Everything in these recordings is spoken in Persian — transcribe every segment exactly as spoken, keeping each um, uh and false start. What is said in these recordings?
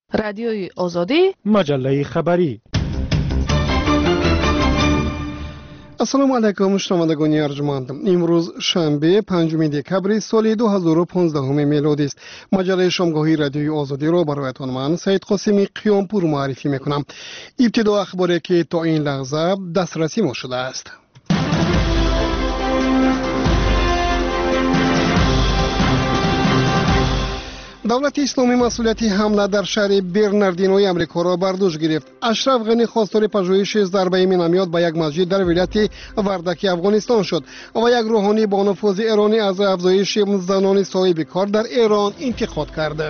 رادیوی آزادی، مجله خبری. السلام علیکم شنوندگان ارجمند. امروز شنبه پنجم دکبر سال دو هزار و پانزده میلادی است. مجله شامگاهی رادیوی آزادی را برایتان من سید قاسمی قیامپور معرفی میکنم. ابتدا اخباری که تا این لحظه دسترسی ما شده است. دولت اسلامی مسئولیت حمله در شهر برناردینوی امریکا را بر دوش گرفت. اشرف غنی خواستار پژوهش ضربه مینامیات به یک مسجد در ولایت وردک افغانستان شد و یک روحانی با نفوذ ایرانی از افزایش زنان صاحب کار در ایران انتقاد کرد.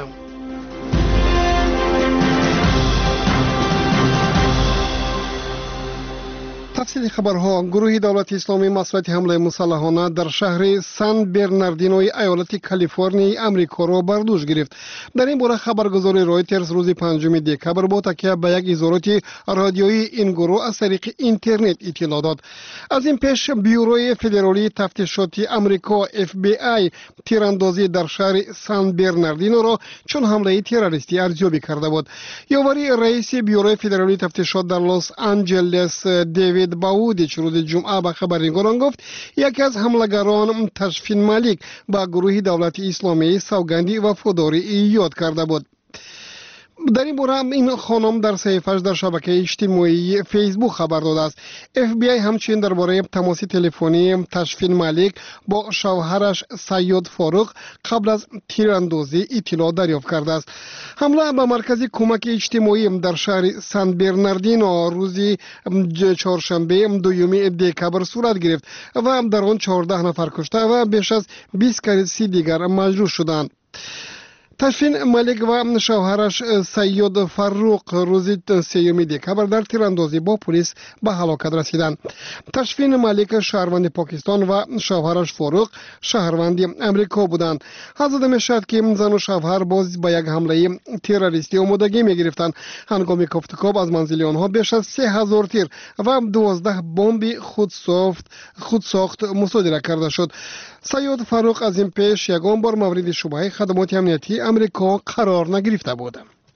تفصیل خبرها. گروه دولت اسلامی مسئولیت حمله مسلحانه در شهر سان برناردینوی ایالت کالیفرنیا امریکا را بر دوش گرفت. در این باره خبرگزاری رایترز روز پنجم دکبر با تکیه به یک اظهارات رادیویی این گروه از طریق اینترنت اطلاع داد. از این پیش بیوروی فدرالی تفتیشاتی امریکا اف بی آی تیراندازی در شهر سان برناردینو را چون حمله تروریستی ارزیابی کرده بود. یاوری رئیس بیوروی فدرالی تفتیشات در لس آنجلس دیوید باودیچ روز جمعه به خبرنگاران گفت یکی از حملگران تشفین مالیک با گروه دولت اسلامی سوگندی وفاداری یاد کرده بود. در این باره این خانم در صحیفه‌اش در شبکه اجتماعی فیسبوک خبر داده است. اف بی آی همچنین درباره تماس تلفنی تشفین مالیک با شوهرش سید فاروق قبل از تیراندازی اطلاع دریافت کرده است. حمله به مرکز کمک اجتماعی در شهر سان برناردینو روز چهارشنبه دوم دکبر صورت گرفت و در آن چهارده نفر کشته و بیش از بیست کسی دیگر مجروح شدند. تشفین مالیک و شوهرش سید فاروق روز سیوم دکبر در تیراندازی با پلیس به هلاکت رسیدند. تشفین مالیک شهروند پاکستان و شوهرش فاروق شهروند امریکا بودند. حدود میشد که زن و شوهر باز با یک حمله تروریستی آمادگی می گرفتند. هنگام کفتکاب از منزل آنها بیش از سه هزار تیر و دوازده بمب خودساخت خودساخت مصادره کرده شد. سید فاروق از این پیش یگان بار مورد شبهه خدمات امنیتی امریکا قرار نگرفته بود.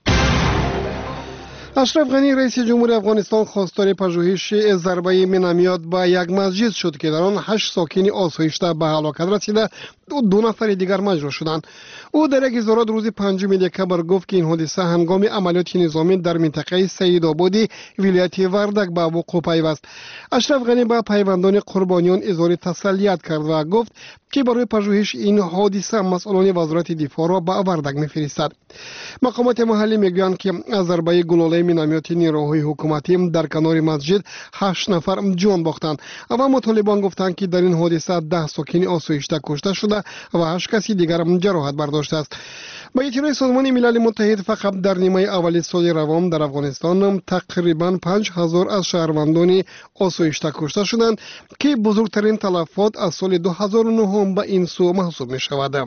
اشرف غنی رئیس جمهور افغانستان خواستار پژوهش ضربه مینامیات به یک مسجد شد که در آن هشت ساکن آسایشته به هلاکت رسیده و دو نفر دیگر مجروح شدند. او در یک اظهارات روز پنجم دکبر گفت که این حادثه هنگام عملیات نظامی در منطقه سیدآبادی ولایت وردک به وقوع پیوست. اشرف غنی به پیوندان قربانیان اظهار تسلیت کرد و گفت که برای پژوهش این حادثه مسئولان وزارت دفاع را به وردک می‌فرستد. مقامات محلی میگویند که از ضربه گلوله مینامیات نیروهای حکومتی در کنار مسجد هشت نفر جان باختند و مطالبان گفتند که در این حادثه ده ساکن آسایشته کشته شده و هشت کسی دیگر جراحت برداشته است. با اطلاع سازمان ملل متحد فقط در نیمه اول سال روان در افغانستان تقریبا پنج هزار از شهروندان آسایشته کشته شدند که بزرگترین تلفات از سال دو هزار و نه به این سو محسوب می شود.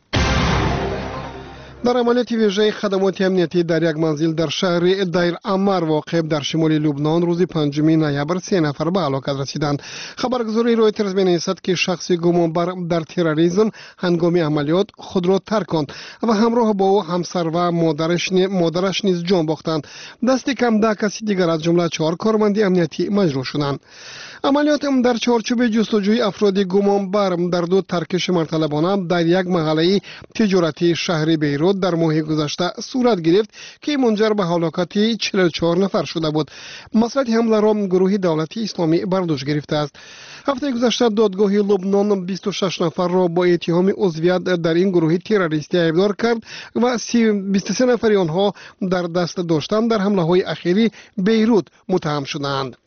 در عملیات ویژه خدمات امنیتی در یک منزل در شهر دیر امر واقع در شمال لبنان روز پنجم نوامبر سه نفر به هلاکت رسیدند. خبرگزاری رایترز می‌نویسد که شخص گمانبر در تروریسم هنگام عملیات خود را ترک کند و همراه با او همسر و مادرش مادرش نیز جان باختند. دست کم ده کسی دیگر از جمله چهار کارمند امنیتی مجروح شدند. عملیات در چارچوب جستجوی افراد گمانبر در دو ترکش مرتلبانه در یک محله تجارتی شهر بیروت در ماه گذشته صورت گرفت که منجر به هلاکت چهل و چهار نفر شده بود. مسئولیت حمله را گروه دولت اسلامی بر دوش گرفته است. هفته گذشته دادگاه لبنان بیست و شش نفر را با اتهام عضویت در این گروه تروریستی ایبدار کرد و بیست و سه نفر آنها در دست داشتن در حمله های اخیری بیروت متهم شدند.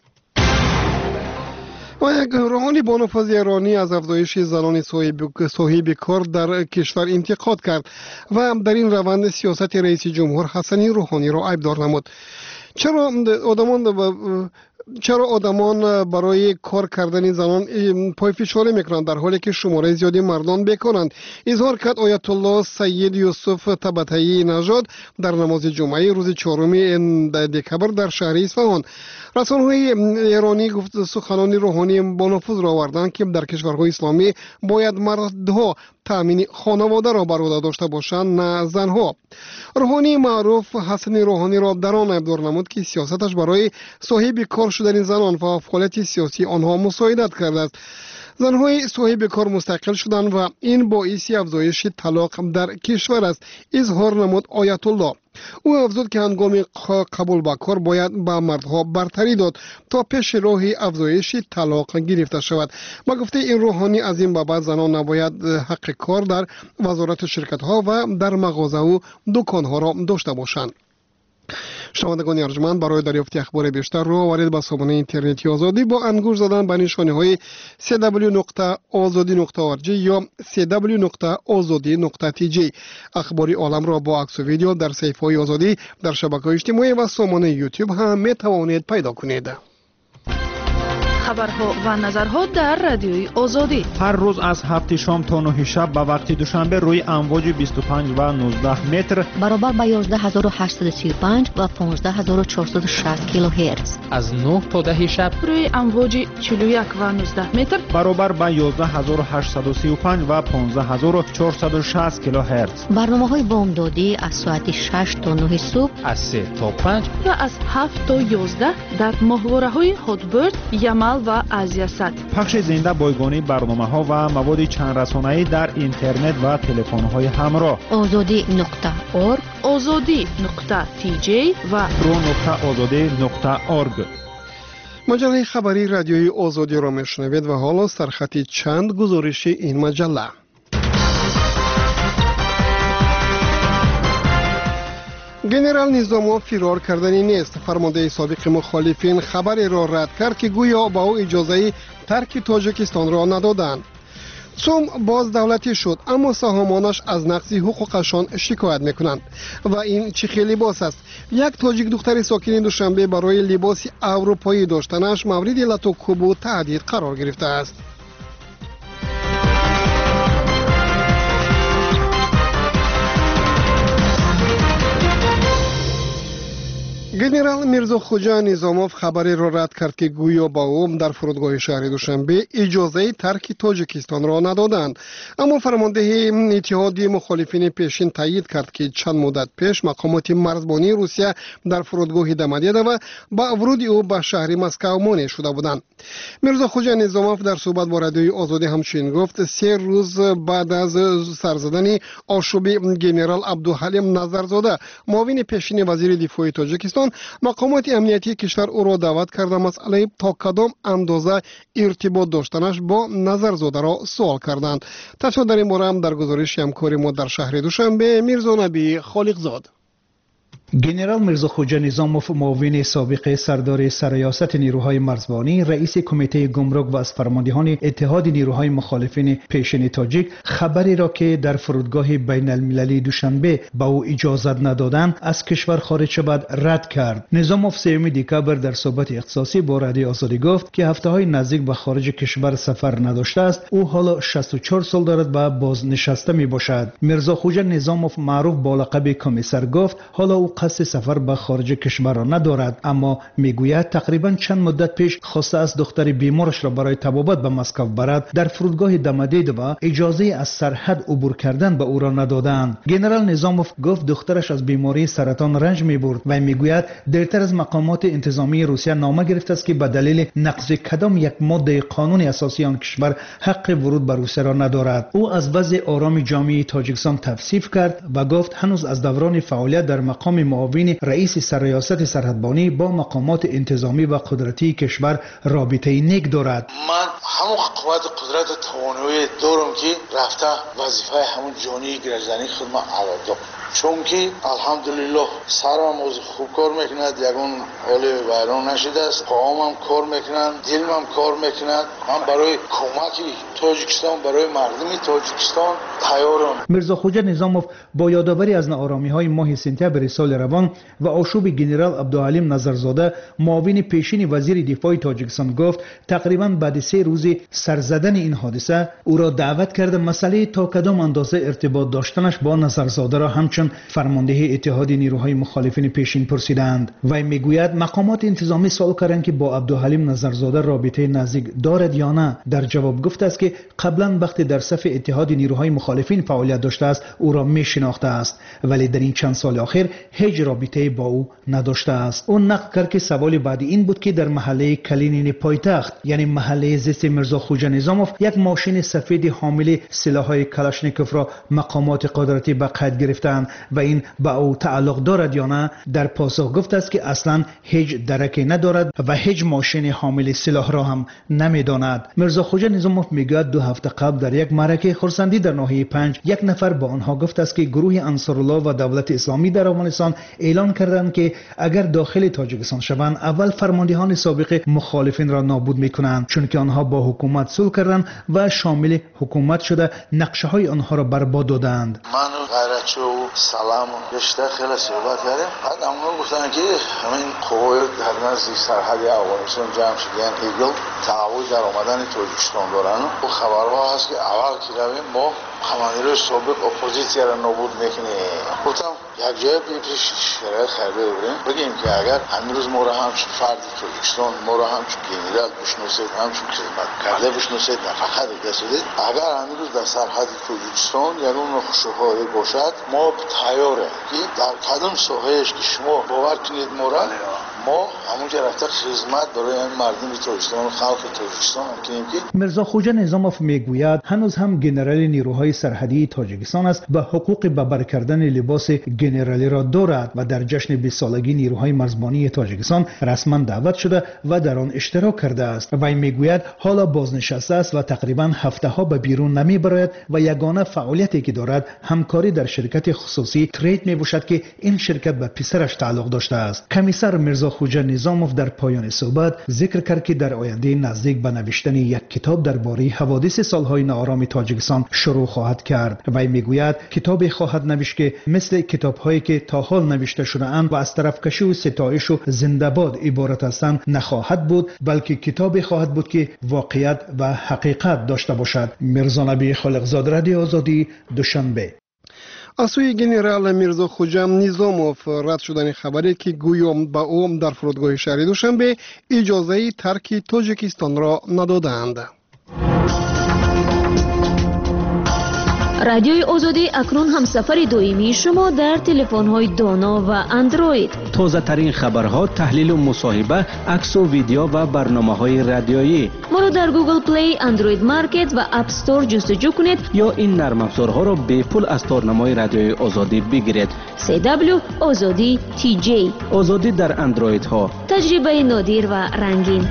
و یک روحانی با نفوذ ایرانی از افزایش زنان صاحب, صاحب کار در کشور انتقاد کرد و در این روند سیاست رئیس جمهور حسن روحانی را عیبدار نمود. چرا آدمان چرا آدمان برای کار کردن زنان پای فشاری میکنند در حالی که شماره زیادی مردان بیکارند؟ اظهار کرد آیت الله سید یوسف طباطبایی نژاد در نماز جمعه روز چهارم دکبر در شهر اصفهان. رسانه‌های ایرانی گفت سخنان روحانی با نفوذ را آوردند که در کشورهای اسلامی باید مردها تأمین خانواده را بر عهده داشته باشند نه زنها. روحانی معروف حسن روحانی را در آن ابدار نمود که سیاستش برای صاحب کار شدن زنان و فعالیت سیاسی آنها مساعدت کرده است. زنهای صاحب کار مستقل شدند و این باعث افزایش طلاق در کشور است، اظهار نمود آیت الله. او افزود که هنگام قبول به کار باید به مردها برتری داد تا پیش راه افزایش طلاق گرفته شود. با گفته این روحانی از این بابت زنان نباید حق کار در وزارت شرکت ها و در مغازه و دکان ها را داشته باشند. شنوندگان ارجمند، برای دریافت اخبار بیشتر رو وارد به سامانه اینترنتی آزادی با انگوش زدن به نشانه های دبلیو دبلیو دبلیو نقطه آزادی نقطه او آر جی یا دبلیو دبلیو دبلیو نقطه آزادی نقطه تی جی. اخباری عالم را با عکس و ویدیو در صفحه های آزادی در شبکه‌های اجتماعی و سامانه یوتیوب هم می توانید پیدا کنید. خبرها و نظرها در رادیوی آزادی هر روز از هفت شام تا نه شب به وقت دوشنبه روی امواج بیست و پنج و نوزده متر برابر با یازده هزار و هشتصد و سی و پنج و پانزده هزار و چهارصد و شصت کیلوهرتز از نه تا ده شب روی امواج چهل و یک و نوزده متر برابر با یازده هزار و هشتصد و سی و پنج و پانزده هزار و چهارصد و شصت کیلوهرتز. برنامه‌های بامدادی از ساعت شش تا نه صبح، از سه تا پنج و از هفت تا یازده در ماهواره‌های هاتبرد، یمل و آسیا سات. پخش زنده بایگانی برنامه‌ها و مواد چند رسانه‌ای در اینترنت و تلفن‌های همراه. آزادی نقطه اورگ، آزادی نقطه تی جی و رو نقطه آزادی نقطه اورگ. مجله خبری رادیوی آزادی را میشنوید و حالا سرخط چند گزارش این مجله. گنرال نظاموف فرار کردنی نیست. فرمانده سابق مخالفین خبری را رد کرد که گویا با او اجازه ترک تاجیکستان را ندادند. سوم باز دولتی شد اما سهامانش از نقض حقوقشان شکایت میکنند و این چه خیلی لباس است. یک تاجیک دختر ساکن دوشنبه برای لباس اروپایی داشتنش مورد لطوکوب و تهدید قرار گرفته است. گنرال میرزا خوجا نظاموف خبری را رد کرد که گویا با او در فرودگاه شهر دوشنبه اجازه ترک تاجیکستان را ندادند. اما فرمانده اتحادیه مخالفین پیشین تایید کرد که چند مدت پیش مقامات مرزبانی روسیه در فرودگاه دم دیده و با ورود او به شهر مسکو مانع شده بودند. میرزا خوجا نظاموف در صحبت با رادیوی آزادی همچنین گفت سه روز بعد از سرزدن آشوب گنرال عبدالحلیم نظرزاده معاون پیشین وزیر دفاع تاجیکستان، مقامات امنیتی کشور او را دعوت کرده مسئله تا کدام اندازه ارتباط داشتنش با نظرزاده را سوال کردند. تفصیل در این باره هم در گزارش همکار ما در شهر دوشنبه میرزا نبی خالقزاد. گنرال میرزا خوجا نظاموف معاون سابق سردار سرریاست نیروهای مرزبانی، رئیس کمیته گمرک و از فرماندهان اتحاد نیروهای مخالفین پیشین تاجیک خبری را که در فرودگاه بین المللی دوشنبه با او اجازت ندادند از کشور خارج شود رد کرد. نظاموف سوم دکبر در صحبت اختصاصی با رادیو آزادی گفت که هفته های نزدیک به خارج کشور سفر نداشته است. او حالا شصت و چهار سال دارد و بازنشسته می باشد. میرزا خوجا نظاموف معروف با لقب کمیسر گفت حالا او قصد سفر به خارج کشور را ندارد، اما میگوید تقریبا چند مدت پیش خواسته از دختر بیمارش را برای طبابت به مسکو برد در فرودگاه دمدید و اجازه از سرحد عبور کردن به او را ندادند. گنرال نظاموف گفت دخترش از بیماری سرطان رنج میبرد و میگوید دیرتر از مقامات انتظامی روسیه نامه گرفته است که به دلیل نقض کدام یک ماده قانون اساسی آن کشور حق ورود به روسیه را ندارد. او از وضع آرام جامعه تاجیکستان توصیف کرد و گفت هنوز از دوران فعالیت در مقام معاون رئیس سرریاست سرحدبانی با مقامات انتظامی و قدرتی کشور رابطه نیک دارد. من همون قوت قدرت و توانایی دارم که رفته وظیفه همون جانی گرجدنی خودم علاقه، چون که الحمدلله سرم از خوب کار میکند، یگون حال ویران نشده است، پاهام کار میکنند، دلم هم کار میکند. من برای کمکی تاجیکستان، برای مردم تاجیکستان تیارم. میرزا خوجا نظاموف با یادآوری از ناآرامی های ماه سپتامبر سال روان و آشوب گنرال عبدالحلیم نظرزاده معاون پیشین وزیر دفاع تاجیکستان گفت تقریبا بعد سه روز سرزدن این حادثه او را دعوت کرده مسئله تا کدام اندازه ارتباط داشتنش با نظرزاده را همچنین همچون فرمانده اتحاد نیروهای مخالفین پیشین پرسیدند. وی میگوید مقامات انتظامی سوال کردند که با عبدالحلیم نظرزاده رابطه نزدیک دارد یا نه. در جواب گفته است که قبلا وقتی در صف اتحاد نیروهای مخالفین فعالیت داشته است او را می شناخته است، ولی در این چند سال اخیر هیچ رابطه با او نداشته است. اون نقل کرد که سوال بعدی این بود که در محله کلینین پایتخت یعنی محله زیست میرزا خوجا نظاموف یک ماشین سفید حامل سلاح‌های کلاشنیکوف را مقامات قدرتی به قید گرفتند و این به او تعلق دارد یا نه. در پاسخ گفته است که اصلا هیچ درکی ندارد و هیچ ماشین حامل سلاح را هم نمیداند. میرزا خوجا نظاموف میگوید دو هفته قبل در یک معرکه خرسندی در ناحیه پنج یک نفر با آنها گفت است که گروه انصارالله و دولت اسلامی در افغانستان اعلان کردند که اگر داخل تاجیکستان شوند اول فرماندهان سابق مخالفین را نابود میکنند، چون که آنها با حکومت صلح کردند و شامل حکومت شده نقشه های آنها را برباد دادند. من غیرتشو سلام رشته خیلی صحبت کردیم. بعد اونها گفتن که همین قوای در نزدیک سرحد افغانستان جمع شدن ایگل تعهد در آمدن تاجیکستان دارن و خبرها هست که اول که رویم ما خمانیروی سابق اپوزیسیا را نابود میکنیم. گفتم یک جای پیش شرایط خریده بودیم بگیم که اگر امروز ما را همچون فرد تاجیکستان ما را همچون گنرال بشناسید، همچون خدمت کرده بشناسید، نفقه دیده شدید، اگر امروز در سرحد تاجیکستان یعنی اون خشوهایی باشد ما تیاره که در کدام ساحه‌اش که شما باور کنید ما را ما همونجا رفته خدمت برای این مردم تاجیکستان و خلق تاجیکستان کنیم. که میرزا خوجا نظاموف میگوید هنوز هم گنرال نیروهای سرحدی تاجیکستان است و حقوق به بر کردن لباس گنرالی را دارد و در جشن بیست سالگی نیروهای مرزبانی تاجیکستان رسما دعوت شده و در آن اشتراک کرده است. و میگوید حالا بازنشسته است و تقریبا هفته ها به بیرون نمیبراید و یگانه فعالیتی که دارد همکاری در شرکت خصوصی ترید میباشد که این شرکت به پسرش تعلق داشته است. کمیسر میرزا خوجا نظاموف در پایان صحبت ذکر کرد که در آینده نزدیک به نوشتن یک کتاب درباره حوادث سالهای ناآرام تاجیکستان شروع خواهد کرد. و میگوید کتابی خواهد نوشت که مثل کتاب‌هایی که تا حال نوشته شده اند و از طرفکشی و ستایش و زنده‌باد عبارت هستند نخواهد بود، بلکه کتابی خواهد بود که واقعیت و حقیقت داشته باشد. میرزا نبی خالقزاده، رادیو آزادی، دوشنبه. از سوی گنرال میرزا خوجا نظاموف رد شدن خبری که گویم با او در فرودگاه شهر دوشنبه اجازه ترک تاجیکستان را ندادند. رادیوی آزادی اکنون همسفر دائمی شما در تلفن‌های دانا و اندروید. تازه ترین خبرها، تحلیل و مصاحبه، عکس و ویدیو و برنامه‌های رادیویی. ما را در گوگل پلی، اندروید مارکت و اپ استور جستجو کنید یا این نرم افزارها را به پول از تارنمای رادیوی آزادی بگیرید. سی دبلیو آزادی تی جی. آزادی در اندروید ها. تجربه نادر و رنگین.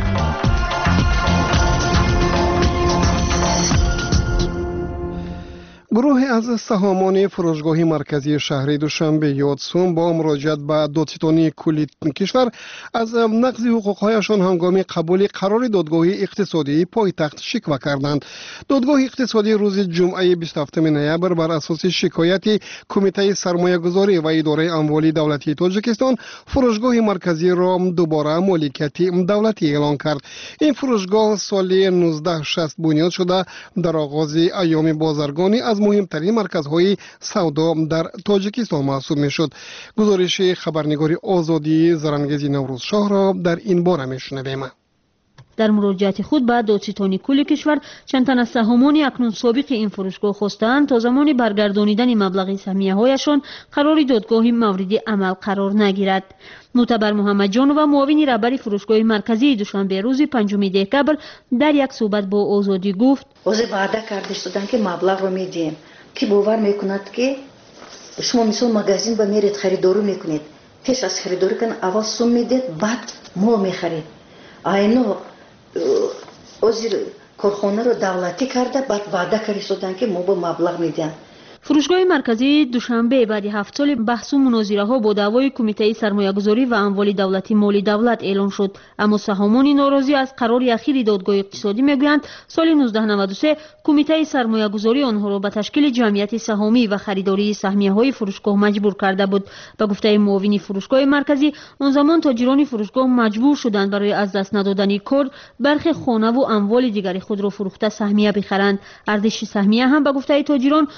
گروه از سهامان فروشگاه مرکزی شهر دوشنبه یادسون با مراجعت به دادستانی کلی کشور از نقض حقوقهایشان هنگام قبول قرار دادگاه اقتصادی پایتخت شکوه کردند. دادگاه اقتصادی روز جمعه بیست و هفتم نوامبر بر اساس شکایت کمیته سرمایه‌گذاری و اداره اموال دولتی تاجیکستان فروشگاه مرکزی را دوباره مالکیت دولتی اعلان کرد. این فروشگاه سال نوزده شصت بنیاد شده در آغاز ایام بازرگانی از مهمترین مرکزهای سودا در تاجیکستان محسوب میشد. گزارش خبرنگار آزادی زرنگزی نوروز شاه را در این باره میشنویم. در مراجعت خود به دادستانی کل کشور چند تن از سهامان اکنون سابق این فروشگاه خواستند تا زمان برگردانیدن مبلغ سهمیه هایشان قرار دادگاه مورد عمل قرار نگیرد. معتبر محمد جان و معاون رهبر فروشگاه مرکزی دوشنبه روز پنجم دکبر در یک صحبت با آزادی گفت: اوز وعده کرده شدن که مبلغ رو میدیم که باور میکند که شما مثل مغازین با میرید خریداری میکنید، پیش از خریداری کن اول سوم میدید بعد مال میخرید. اینو وزیر کارخانه رو دولتی کرده بعد وعده کرده شدن که ما با مبلغ میدیم. فروشگاه مرکزی دوشنبه بعد هفت سال بحث و مناظره ها با دعوای کمیته سرمایه‌گذاری و اموال دولتی مالی دولت اعلان شد، اما سهامان ناراضی از قرار اخیر دادگاه اقتصادی میگویند سال نوزده نود و سه کمیته سرمایه‌گذاری آنها را به تشکیل جمعیت سهامی و خریداری سهمیه‌های فروشگاه مجبور کرده بود. به گفته معاون فروشگاه مرکزی آن زمان تاجران فروشگاه مجبور شدند برای از دست ندادن کار برخی خانه و اموال دیگر خود را فروخته سهمیه بخرند. ارزش سهمیه هم به گفته تاجران آن زمان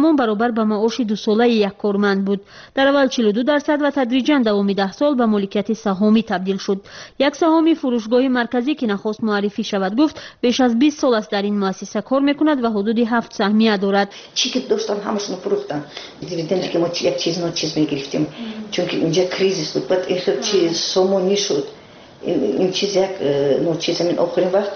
همان برابر به معاش دو ساله یک کارمند بود. در اول چهل و دو درصد و تدریجاً دوام ده سال به مالکیت سهامی تبدیل شد. یک سهامی فروشگاه مرکزی که نخست معرفی شود گفت بیش از بیست سال است در این مؤسسه کار میکند و حدود هفت سهمیه دارد. چی که داشتم همشون فروختم. دیویدندی که ما یک چیز نه چیز میگرفتیم چون که اینجا کریزیس بود. بعد این خیلی چیز سامانی شد. این چیز یک نه چیز من آخرین وقت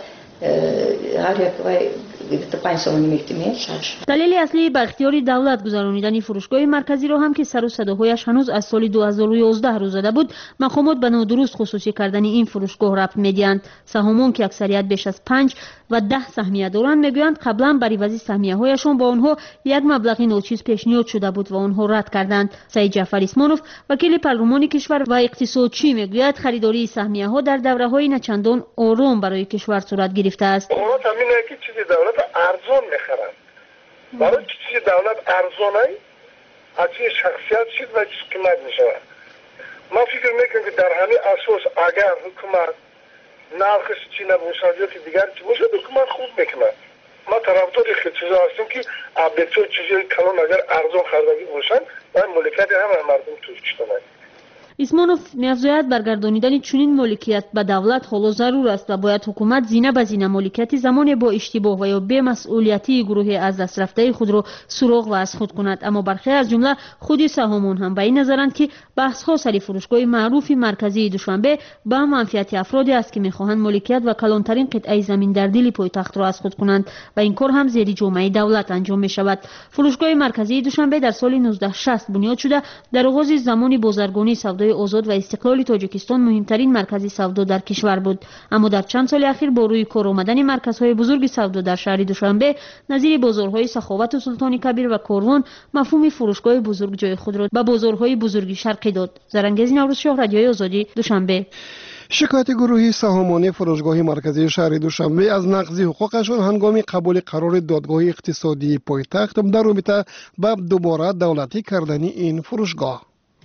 هر یک وای پنج سال نمیگفتیم. دلیل اصلی به اختیار دولت گذرانیدن فروشگاه مرکزی را هم که سر و صداهایش هنوز از سال دو هزار و یازده رو زده بود، مقامات به نادرست خصوصی کردن این فروشگاه ربط میدهند. سهامان که اکثریت بیش از پنج و ده سهمیه دارند میگویند قبلا بر عوض سهمیه هایشان با آنها یک مبلغ ناچیز پیشنهاد شده بود و آنها رد کردند. سعید جعفر اسمانوف وکیل پارلمان کشور و اقتصادچی میگوید خریداری سهمیه ها در دوره های نچندان آرام برای کشور صورت گرفته است. دولت ارزان میخرند. برای چیزی دولت ارزانه از چیز شخصیت شد و چیز قیمت میشود. ما فکر میکنم که در همین اساس اگر حکومت نرخش چی نباشد یا دیگر چی باشد حکومت خوب میکند. ما طرفدار خیلی چیزا هستیم که ابتو چیزی کلان اگر ارزان خریداری باشند و مالکیت همه مردم توش کنند. اسمانوف می‌افزاید برگردانیدن چنین مالکیت به دولت حالا ضرور است و باید حکومت زینه به زینه مالکیت زمانی با اشتباه و یا بی‌مسئولیتی گروه از دست رفته خود را سراغ و از خود کند. اما برخی از جمله خود سهامان هم به این نظرند که بحث‌ها سر فروشگاه معروف مرکزی دوشنبه به منفعت افرادی است که می‌خواهند مالکیت و کلانترین قطعه زمین در دل پایتخت را از خود کنند و این کار هم زیر جامعه دولت انجام می‌شود. فروشگاه مرکزی دوشنبه در سال نوزده شصت بنیاد شده در آغاز زمان بازرگانی سودای آزاد و استقلال تاجیکستان مهمترین مرکز سودا در کشور بود. اما در چند سال اخیر با روی کار آمدن مرکزهای بزرگ سودا در شهر دوشنبه نظیر بازارهای سخاوت و سلطان کبیر و کاروان مفهوم فروشگاه بزرگ جای خود را به بازارهای بزرگ شرقی داد. زرنگزی نوروزشاه، رادیوی آزادی، دوشنبه. شکایت گروهی سهامانی فروشگاه مرکزی شهر دوشنبه از نقض حقوقشان هنگام قبول قرار دادگاه اقتصادی پایتخت در رابطه با دوباره دولتی کردن این فروشگاه.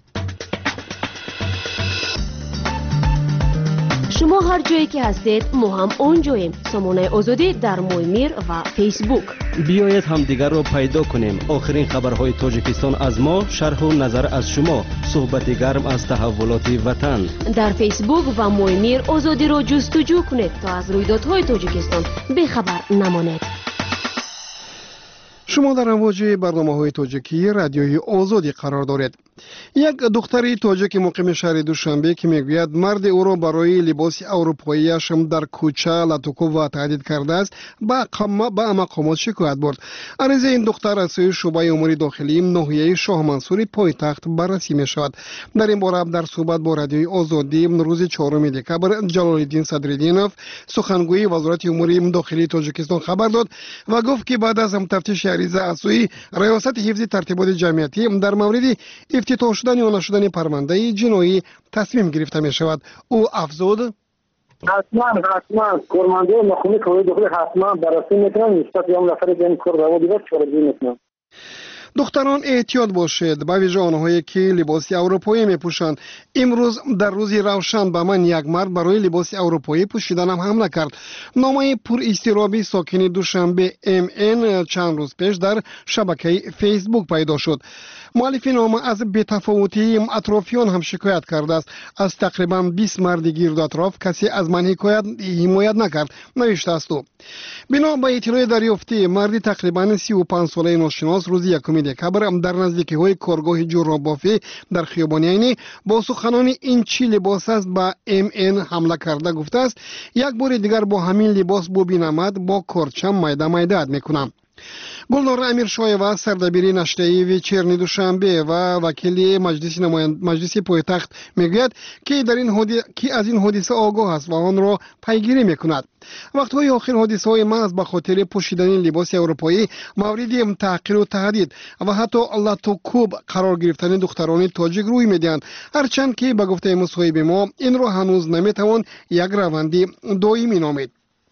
شما هر جایی که هستید ما هم اونجاییم. سامانه آزادی در مویمیر و فیسبوک. بیایید همدیگر را پیدا کنیم. آخرین خبرهای تاجیکستان از ما، شرح و نظر از شما، صحبت گرم از تحولات وطن. در فیسبوک و مویمیر آزادی را جستجو کنید تا از رویدادهای تاجیکستان بخبر نمانید. شما در امواج برنامه‌های تاجیکی رادیوی آزادی قرار دارید. یک دختری تاجیک مقیم شهر دوشنبه که میگوید مرد او را برای لباس اروپایی‌اش در کوچه لطکو و تهدید کرده است با با مقامات شکایت برد. عریضه این دختر از سوی شعبه امور داخلی ناحیه شاه منصور پایتخت بررسی می‌شود. در این باره در صحبت با رادیوی آزادی روز چهارم دکبر جلال الدین صدرالدینов سخنگوی وزارت امور داخلی تاجیکستان خبر داد و گفت که بعد از تفتیش عریضه از سوی ریاست حفظ ترتیبات جمعیتی در مورد افتتاح شدن یا نشدن پرونده جنایی تصمیم گرفته می شود. او افزود: حتما حتما کارمنده مخونی که داخل حتما بررسی میکنن نسبت به اون نفر که این کار رو دیگه چاره‌جویی میکنن. دختران احتیاط باشید، به ویژه آنهایی که لباس اروپایی میپوشند. امروز در روز روشن به من یک مرد برای لباس اروپایی پوشیدنم حمله کرد. نامه پر اضطرابی ساکن دوشنبه ام ان چند روز پیش در شبکه فیسبوک پیدا شد. مؤلف نامه از بی‌تفاوتی اطرافیان هم شکایت کرده است. از تقریبا بیست مرد گرد اطراف کسی از من حکایت حمایت نکرد، نوشته است. بنا به اطلاع دریافتی مردی تقریبا سی و پنج ساله ناشناس روز یکم دکبر در نزدیکی های کارگاه جورابافی در خیابان عینی با سخنان این چی لباس است با ام ان حمله کرده گفته است یک بار دیگر با همین لباس ببینمت با کارچم میده میده میکنم. گلنار امیرشایوا سردبیر نشریه ویچرنی دوشنبه و وکیل مجلس نمایند مجلس پایتخت میگوید که در این حادثه کی از این حادثه آگاه است و آن را پیگیری میکند. وقت‌های آخر حادثه‌های محض به خاطر پوشیدن لباس اروپایی مورد تحقیر و تهدید و حتی لطکوب قرار گرفتن دختران تاجیک روی میدهند، هرچند که به گفته مصاحب ما این را هنوز نمیتوان یک روند دائمی نامید.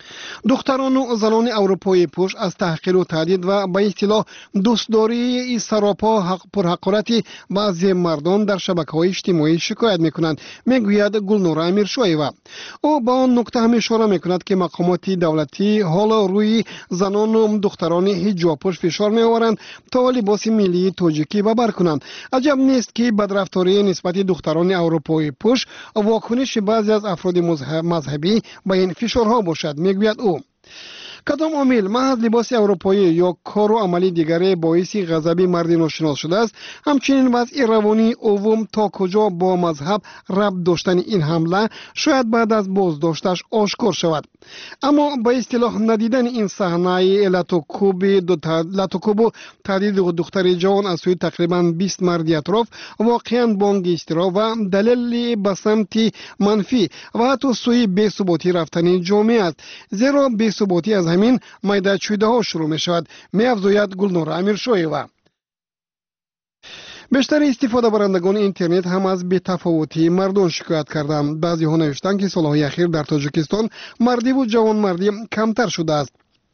دختران و زنان اروپایی پوش از تحقیر و تهدید و به اصطلاح دوستداری سراپا حق پرحقارت بعضی مردان در شبکه‌های اجتماعی شکایت میکنند، میگوید گلنور امیرشایوا. او با آن نکته هم اشاره میکند که مقامات دولتی حالا روی زنان و دختران حجاب پوش فشار میآورند تا لباس ملی تاجیکی ببر کنند. عجب نیست که بدرفتاری نسبت دختران اروپایی پوش واکنش بعضی از افراد مذهبی به این فشارها باشد، میگوید او. کدام عامل محض لباس اروپایی یا کار و عملی دیگری باعث غضب مرد ناشناس شده است؟ همچنین وضع روانی عوام تا کجا با مذهب ربط داشتن این حمله شاید بعد از بازداشتش آشکار شود. اما به اصطلاح ندیدن این صحنه لاتوکوب لاتوکوب و تهدید دختر جوان از سوی تقریبا بیست مرد اطراف واقعا بانگ اضطراب و دلیل به سمت منفی و حتی سوی بی‌ثباتی رفتن جامعه است، زیرا بی‌ثباتی از همین میدان چویده ها شروع می شود، می افزاید گلنور امیرشایوا. بیشتر استفاده برندگان اینترنت هم از بی‌تفاوتی مردان شکایت کردند. بعضی ها نوشتند که سالهای اخیر در تاجیکستان مردی و جوان مردی کمتر شده است،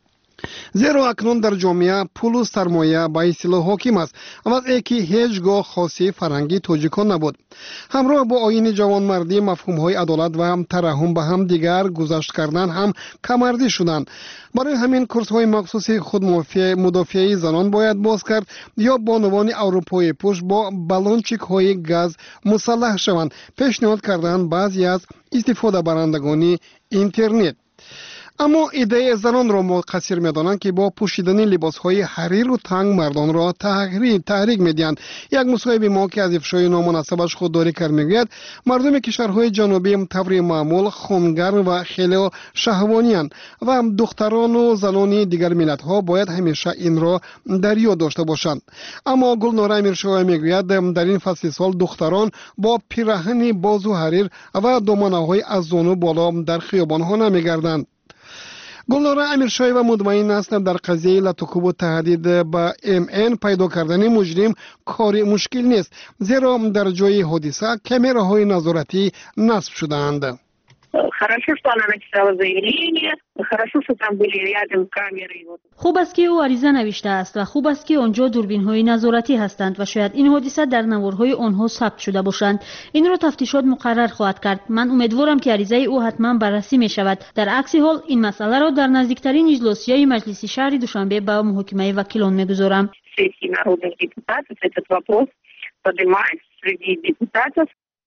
زیرا اکنون در جامعه پول و سرمایه به اصطلاح حاکم است، وضعی که هیچگاه خاصی فرهنگی تاجیکان نبود. همراه با آیین جوانمردی مفهوم‌های عدالت و هم ترحم به هم دیگر گذشت کردن هم کمردی شدند. برای همین کورس‌های مخصوص خود مدافعی زنان باید باز کرد یا بانوان اروپایی پوش با بالونچیک‌های گاز مسلح شوند، پیشنهاد کردند بعضی از استفاده برندگان اینترنت. اما ایده زنان را مقصر می‌دانند که با پوشیدن لباس‌های حریر و تنگ مردان را تحریک تحریک می‌دهند. یک مصاحبه ما که از افشای نامناسبش خودداری کرد می‌گوید مردم کشورهای جنوبی طور معمول خونگرم و خیلی شهوانی‌اند و دختران و زنان دیگر ملت‌ها باید همیشه این را در یاد داشته باشند. اما گلنور امیرشایوا می‌گوید در این فصل سال دختران با پیراهن باز و حریر و دامنه‌های از زانو بالا در خیابان‌ها نمی‌گردند. گلنور امیرشایوا مطمئن است در قضیه لاتوکوب و تهدید به ام ان پیدا کردن مجرم کاری مشکل نیست، زیرا در جای حادثه کامراهای نظارتی نصب شده‌اند. Хорошо, что она написала заявление, хорошо, что там были рядом камеры. خوب است که او عریضه نوشته است و خوب است که آنجا دوربین‌های نظارتی هستند و شاید این حادثه در نوارهای آنها ثبت شده باشند. این را تفتیشات مقرر خواهد کرد. من امیدوارم که عریضه او حتما بررسی می شود. در عکس حال این مسئله را در نزدیکترین اجلاسیه مجلس شهر دوشنبه به محاکمه وکیلان می‌گذارم. Сессии народных депутатов этот вопрос поднимается среди депутатов.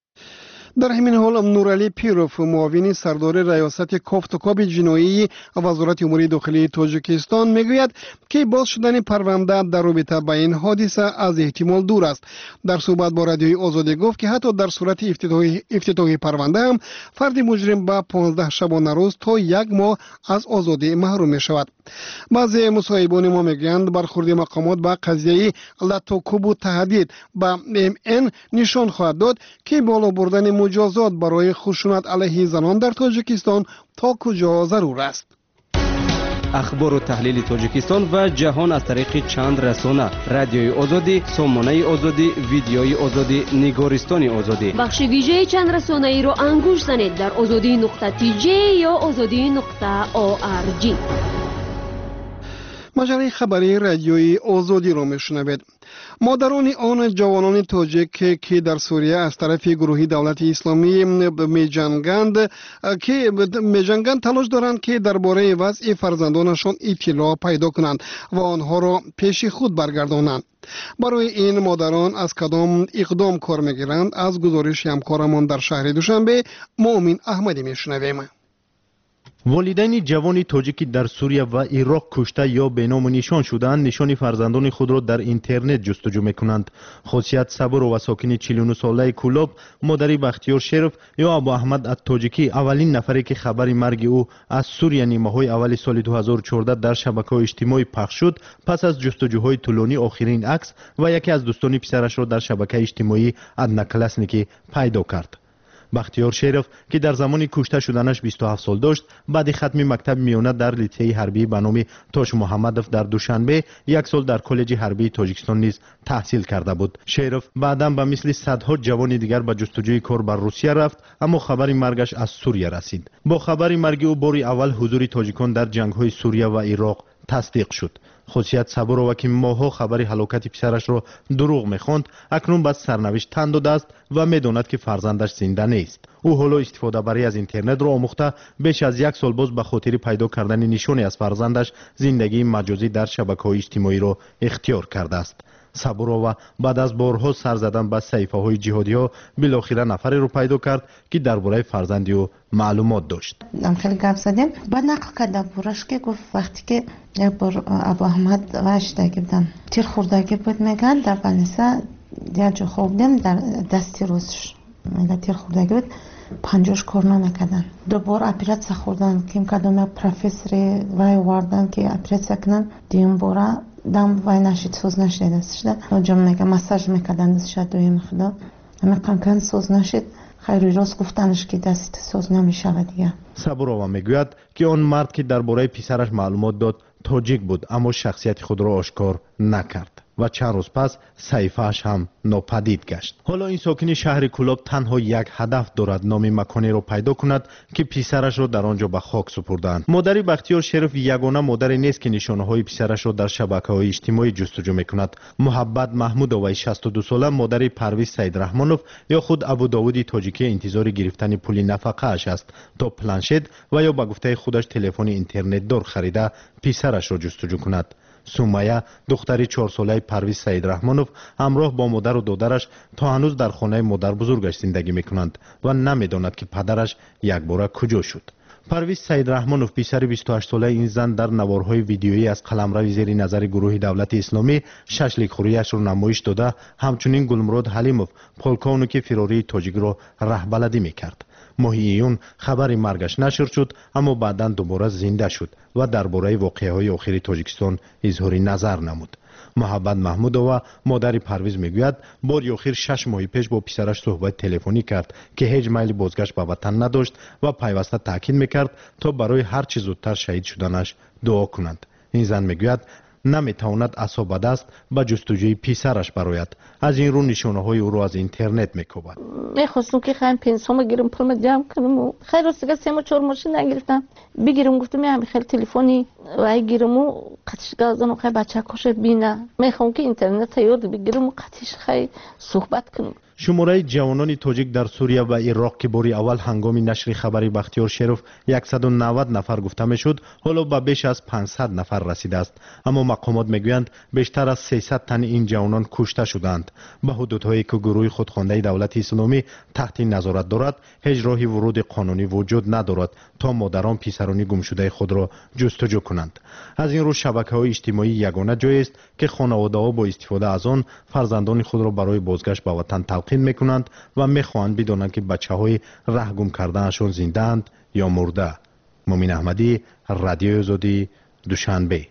در همین حال نورعلی پیروف معاون سردار ریاست کافتوکاب جنایی وزارت امور داخلی تاجیکستان میگوید که باز شدن پرونده در رابطه با این حادثه از احتمال دور است. در صحبت با رادیوی آزادی گفت که حتی در صورت افتتاحی افتتاحی پرونده هم فرد مجرم با پانزده شبانه روز تا یک ماه از آزادی محروم می شود. بعضی مصاحبان ما میگویند برخورد مقامات با قضیه لاتوکوب و تهدید با ام ان نشان خواهد داد که بالا بردن مجازات برای خشونت علیه زنان در تاجیکستان تا کجا ضرور است. اخبار و تحلیل تاجیکستان و جهان از طریق چند رسانه: رادیوی آزادی، سامانه آزادی، ویدیوی آزادی، نگارستان آزادی. بخش ویژه چند رسانه ای را انگوش زنید در آزادی نقطه تی جی یا آزادی نقطه او آر جی. مجله خبری رادیوی آزادی را میشنوید. مادران آن جوانان تاجیک که در سوریه از طرف گروهی دولت اسلامی میجنگند که میجنگند تلاش دارند که درباره وضع فرزندانشان اطلاع پیدا کنند و آنها را پیش خود برگردانند. برای این مادران از کدام اقدام کار میگیرند؟ از گزارش همکارمان در شهر دوشنبه مؤمن احمدی میشنویم. والدین جوان تاجیکی در سوریه و عراق کشته یا به نام و نشان شدند نشان فرزندان خود را در اینترنت جستجو میکنند. خاصیت صبر و ساکن چهل و نه ساله کولاب، مادری بختیار شرف یا ابو احمد التاجیکی اولین نفری که خبر مرگ او از سوریه نیمه‌های اول سال دو هزار و چهارده در شبکه‌های اجتماعی پخش شد، پس از جستجوهای طولانی آخرین عکس و یکی از دوستان پسرش را در شبکه اجتماعی ادنا کلاسنیکی پیدا کرد. بختیار شریف که در زمان کشته شدنش بیست و هفت سال داشت، بعد ختم مکتب میانه در لیسه حربی به نام توش محمدوف در دوشنبه یک سال در کالج حربی تاجیکستان نیز تحصیل کرده بود. شریف بعدا به مثل صدها جوان دیگر به جستجوی کار بر روسیه رفت، اما خبر مرگش از سوریه رسید. با خبر مرگ او بار اول حضور تاجیکان در جنگ‌های سوریه و عراق تصدیق شد. خصوصیت صبورова که ماها خبر هلاکت پسرش را دروغ می‌خواند، اکنون بس سرنوشت تن داده است و می‌داند که فرزندش زنده نیست. او حالا استفاده بری از اینترنت را آموخته بیش از یک سال باز به خاطر پیدا کردن نشانی از فرزندش زندگی مجازی در شبکه‌های اجتماعی را اختیار کرده است. صبورова بعد از بارها سر زدن به صحیفه‌های جهادی‌ها بالاخره نفری رو پیدا کرد که درباره فرزند او معلومات داشت. ام خیلی گپ زدیم. بعد نقل کرد برش که گفت وقتی که یک بار ابو احمد واشتگی بودن تیر خوردگی بود میگن در بنیسا یا جو خوردیم در دستی روزش میگه تیر خوردگی بود پنجاش کار نمیکردن. دوباره اپراسیون خوردن که کدوم پروفسوری وای واردن که اپراسیون کنن دیم باره دم وای نشید سوز نشید دستشده نجام میگه مساج میکردن دستشده دویم خدا همه قمکن سوز نشید خیلی راست گفتنش که دست سوز نمیشه دیگه. صبورова میگوید که آن مرد که درباره پسرش معلومات داد تاجیک بود، اما شخصیت خود را آشکار نکرد و چند روز پس صحیفه‌اش هم ناپدید گشت. حالا این ساکن شهر کلاب تنها یک هدف دارد، نام مکانی را پیدا کند که پسرش را در آنجا به خاک سپردند. مادر بختیار شریف یگانه مادری نیست که نشانه‌های پسرش را در شبکه‌های اجتماعی جستجو می‌کند. محبت محمودوای شصت و دو ساله مادر پرویز سیدرحمانوف یا خود ابو داوود تاجیکی انتظار گرفتن پول نفقه اش است تا پلنشت و یا به گفته خودش تلفن اینترنت دار خریده پسرش را جستجو کند. سومایه دختری چهار ساله پرویز سیدرحمانوف همراه با مادر و دادرش تا هنوز در خانه مادر بزرگش زندگی میکنند و نمیداند که پدرش یک بار کجا شد. پرویز سیدرحمانوف پسر بیست و هشت ساله این زن در نوارهای ویدیویی از قلمرو زیر نظر گروه دولت اسلامی ششلیک خوریش را نمایش داده، همچنین گلمراد حلیموف پولکانو که فراری تاجیک را رهبردی میکرد. ماه ایون خبر مرگش نشر شد، اما بعدا دوباره زنده شد و درباره واقعه‌های آخری تاجیکستان اظهار نظر نمود. محبت محمودووا مادر پرویز میگوید بار آخر شش ماه پیش با پسرش صحبت تلفنی کرد که هیچ میل بازگشت به وطن نداشت و پیوسته تاکید میکرد تا برای هر چه زودتر شهید شدنش دعا کنند. این زن میگوید نمیتواند عصا دست به جستجوی پسرش براید. از این رو نشانه‌های او را از اینترنت میکوبد. میخواستم که خیلی پنسیون بگیرم پولم جمع کنم و خیلی راستگاه سه و چهار ماشین نگرفتم بگیرم، گفتم میام خیلی تلفنی و گیرم و قطعش گازن و خیلی بچه کش بینه میخوام که اینترنت یاد بگیرم و قطعش خیلی صحبت کنم. شماره جوانان تاجیک در سوریه و عراق که باری اول هنگام نشر خبری بختیار شریف صد و نود نفر گفته میشد، حالا به بیش از پانصد نفر رسیده است. اما مقامات میگویند بیشتر از سیصد تن این جوانان کشته شدند. به حدودهایی که گروه خودخوانده دولت اسلامی تحت نظارت دارد هیچ راهی ورود قانونی وجود ندارد تا مادران پسران گم شده خود را جستجو کنند. از این رو شبکه‌های اجتماعی یگانه جایی است که خانواده‌ها با استفاده از آن فرزندان خود را برای بازگشت به وطن تلقین میکنند و میخواهند بدانند که بچه‌های رهگم کرده‌شان زنده‌اند یا مرده. مومن احمدی، رادیو آزادی، دوشنبه.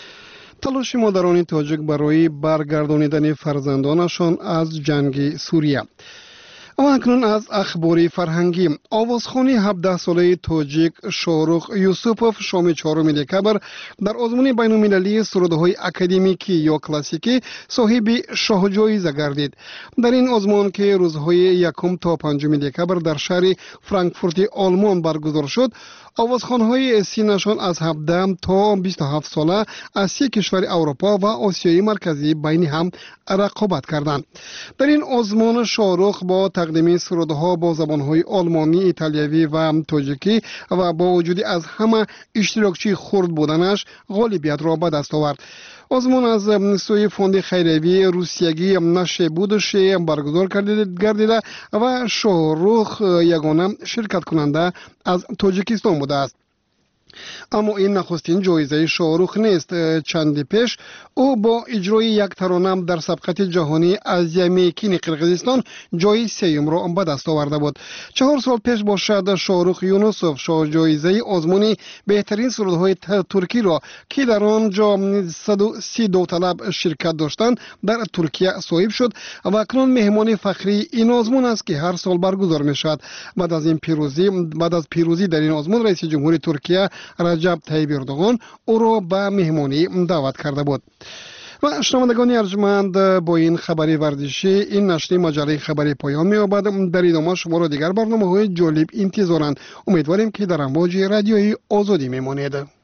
تلاش مادران تاجیک برای برگردانیدن فرزندانشان از جنگ سوریه. اما اکنون از اخبار فرهنگی. آوازخوانی هفده ساله تاجیک شاهرخ یوسفوف شام چهارم دکبر در آزمون بین المللی سرودهای اکادمیکی یا کلاسیکی صاحب شاه جایزه گردید. در این آزمون که روزهای یکم تا پنجم دکبر در شهر فرانکفورت آلمان برگزار شد، آوازخوان‌های سینشان از هفده تا بیست و هفت ساله از سه کشور اروپا و آسیای مرکزی بین هم رقابت کردند. در این آزمون شاهرخ با تقدیم سرودها با زبان‌های آلمانی، ایتالیایی و تاجیکی و با وجود از همه اشتراکچی خرد بودنش غالبیت را به دست آورد. آزمون از سوی فوند خیریوی روسیگی نشه بودش برگزار گردیده و شاهرخ یگانه شرکت کننده از تاجیکستان بوده است. اما این نخستین جایزه شاهرخ نیست. چندی پیش او با اجرای یک ترانه در سبقت جهانی آزیا میکین قرقیزستان جای سیوم را به دست آورده بود. چهار سال پیش باشد شاهرخ یونسوف شاه جایزه آزمون بهترین سرودهای ترکی را که در آنجا صد و سی داوطلب شرکت داشتند در ترکیه صاحب شد و اکنون مهمان فخری این آزمون است که هر سال برگزار می شود. بعد از این پیروزی بعد از پیروزی در این آزمون رئیس جمهوری ترکیه رجب طیب اردوغان او را به مهمانی دعوت کرده بود. و شنوندگان ارجمند، با این خبری ورزشی این نشر مجله خبری پایان می‌یابد. در ادامه شما را دیگر برنامه‌های جالب انتظارند. امیدواریم که در امواج رادیوی آزادی میمانید.